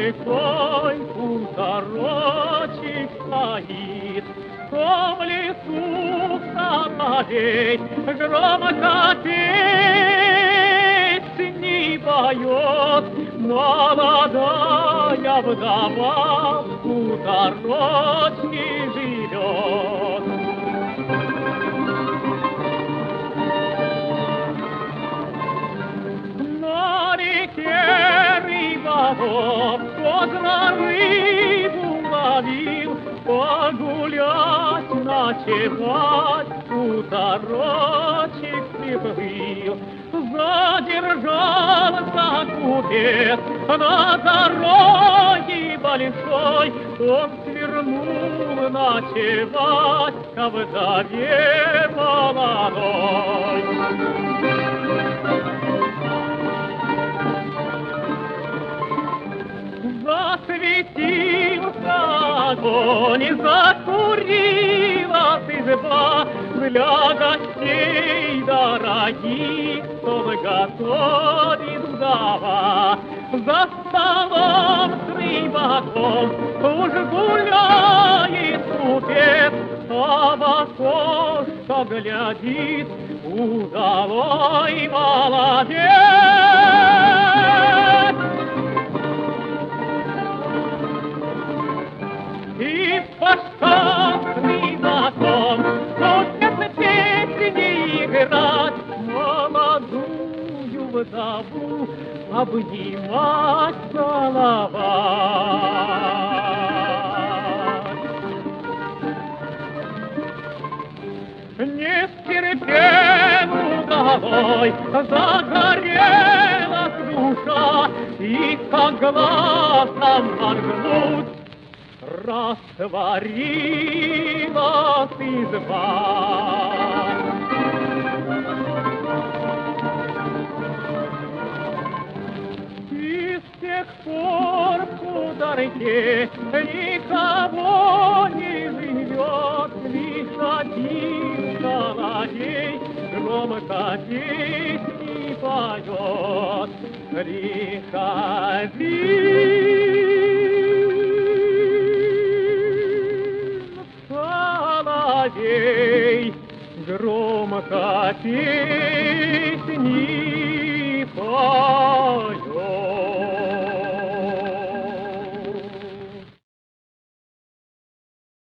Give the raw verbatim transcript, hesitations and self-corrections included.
большой хуторочек стоит, в том лесу соловей громко песни поет. Молодая вдова в хуторочке живет. На реке рыболов поздно рыбу ловил, погулять, ночевать, хуторочек приплыл. Задержался купец на дороге большой, он свернул ночевать ко вдове молодой. Засветился огонь, закурилась изба, для гостей дорогих стол готовит вдова. За столом с рыбаком уж гуляет купец, а в окошко глядит удалой молодец. И пошел с рыбаком купец песни играть, молодую вдову обнимать, целовать. Не стерпел удалой, загорелась душа, и как глазом моргнуть растворилась изба. И с тех пор в хуторке никого не живет, лишь один соловей громко песни поет. Приходи, соловей, громко пей.